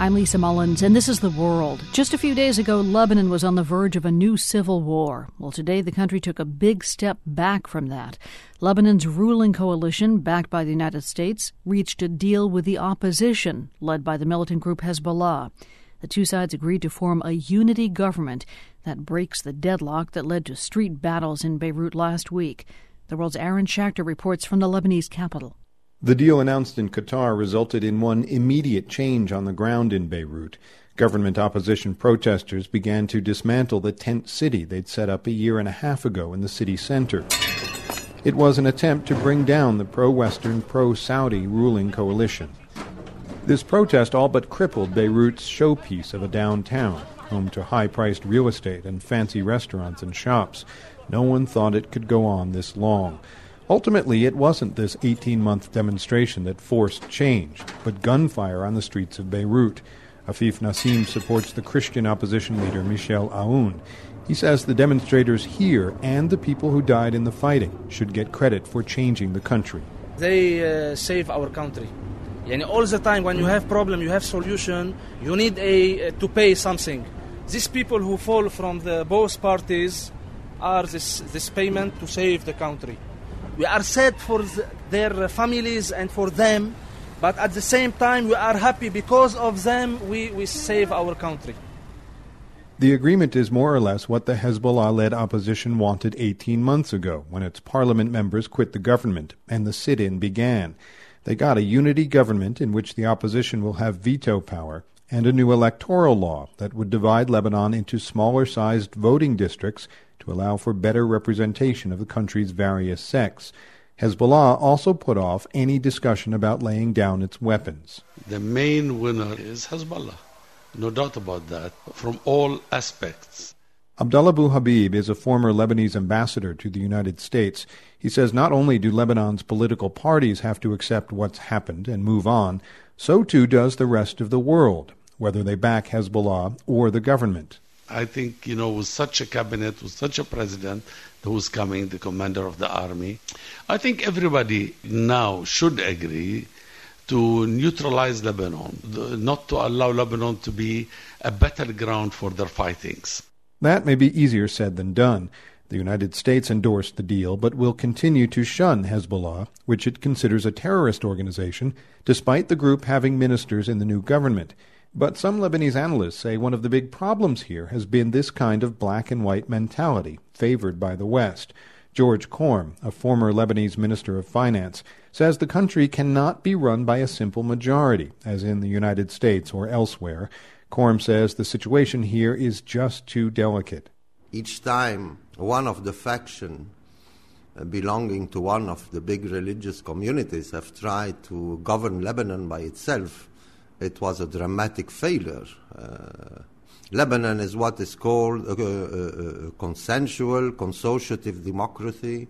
I'm Lisa Mullins, and this is The World. Just a few days ago, Lebanon was on the verge of a new civil war. Well, today the country took a big step back from that. Lebanon's ruling coalition, backed by the United States, reached a deal with the opposition, led by the militant group Hezbollah. The two sides agreed to form a unity government that breaks the deadlock that led to street battles in Beirut last week. The World's Aaron Schachter reports from the Lebanese capital. The deal announced in Qatar resulted in one immediate change on the ground in Beirut. Government opposition protesters began to dismantle the tent city they'd set up a year and a half ago in the city center. It was an attempt to bring down the pro-Western, pro-Saudi ruling coalition. This protest all but crippled Beirut's showpiece of a downtown, home to high-priced real estate and fancy restaurants and shops. No one thought it could go on this long. Ultimately, it wasn't this 18-month demonstration that forced change, but gunfire on the streets of Beirut. Afif Nassim supports the Christian opposition leader Michel Aoun. He says the demonstrators here and the people who died in the fighting should get credit for changing the country. They save our country. All the time when you have problem, you have solution, you need to pay something. These people who fall from the both parties are this payment to save the country. We are sad for their families and for them, but at the same time we are happy because of them we save our country. The agreement is more or less what the Hezbollah-led opposition wanted 18 months ago when its parliament members quit the government and the sit-in began. They got a unity government in which the opposition will have veto power and a new electoral law that would divide Lebanon into smaller-sized voting districts to allow for better representation of the country's various sects. Hezbollah also put off any discussion about laying down its weapons. The main winner is Hezbollah. No doubt about that, from all aspects. Abdallah Abu Habib is a former Lebanese ambassador to the United States. He says not only do Lebanon's political parties have to accept what's happened and move on, so too does the rest of the world, whether they back Hezbollah or the government. I think, with such a cabinet, with such a president who's coming, the commander of the army, I think everybody now should agree to neutralize Lebanon, not to allow Lebanon to be a battleground for their fightings. That may be easier said than done. The United States endorsed the deal, but will continue to shun Hezbollah, which it considers a terrorist organization, despite the group having ministers in the new government. But some Lebanese analysts say one of the big problems here has been this kind of black-and-white mentality favored by the West. George Korm, a former Lebanese minister of finance, says the country cannot be run by a simple majority, as in the United States or elsewhere. Korm says the situation here is just too delicate. Each time one of the faction belonging to one of the big religious communities have tried to govern Lebanon by itself, it was a dramatic failure. Lebanon is what is called a consensual, consociative democracy.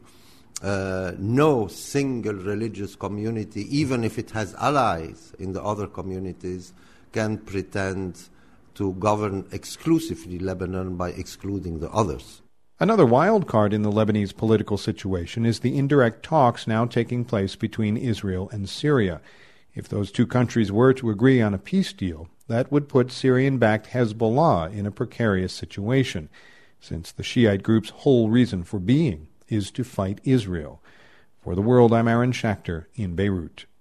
No single religious community, even if it has allies in the other communities, can pretend to govern exclusively Lebanon by excluding the others. Another wild card in the Lebanese political situation is the indirect talks now taking place between Israel and Syria. If those two countries were to agree on a peace deal, that would put Syrian-backed Hezbollah in a precarious situation, since the Shiite group's whole reason for being is to fight Israel. For The World, I'm Aaron Schachter in Beirut.